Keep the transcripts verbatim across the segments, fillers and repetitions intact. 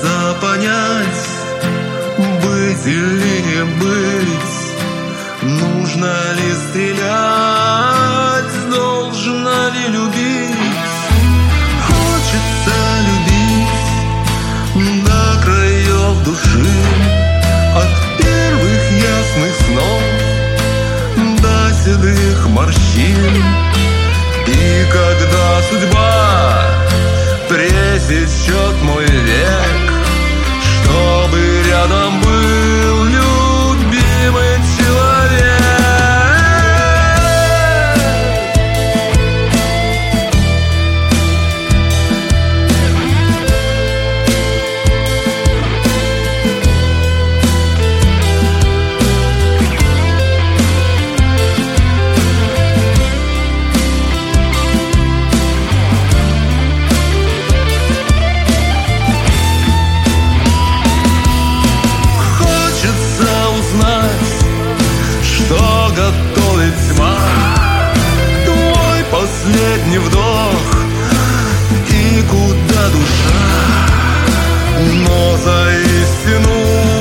Хочется понять, быть или не быть, нужно ли стрелять, должна ли любить. Хочется любить до краев души, от первых ясных снов до седых морщин. И когда судьба пресечет мой век, чтобы рядом был любимый человек. Что готовит тьма, твой последний вдох, и куда душа, но за истину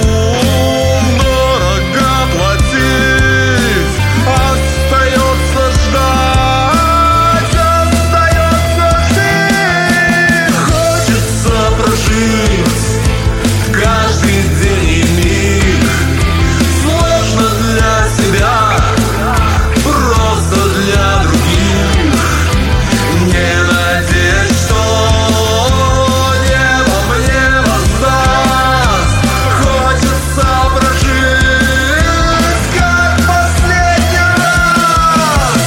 дорого платить. Остается ждать, остается жить. Хочется прожить каждый день и миг, сложно для себя, просто для других. Не надеюсь, что небо мне воздаст. Хочется прожить как последний раз.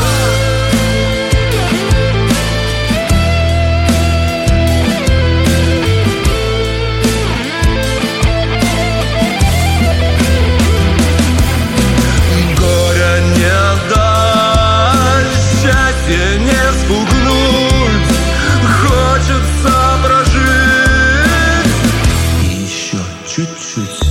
Горя не отдать, счастье не спугнуть. Хочется прожить и еще чуть-чуть.